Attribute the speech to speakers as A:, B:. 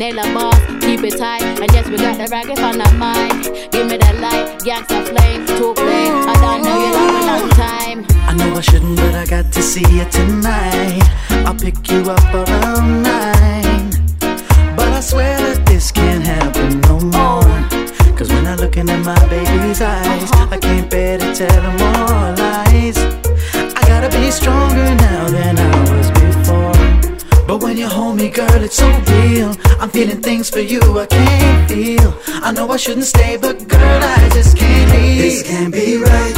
A: nail a boss, keep it tight. And yes, we got the ragged on the mind. Give me that light, gangsta flame, to play. I don't know you long a long time.
B: I know I shouldn't, but I got to see you tonight. I'll pick you up around 9. But I swear that this can't happen no more. Cause when I look into my baby's eyes, I can't bear to tell her more lies. I gotta be stronger now than I was before. But when you hold me, girl, it's so real. I'm feeling things for you I can't feel. I know I shouldn't stay, but girl, I just can't leave.
C: This can't be right.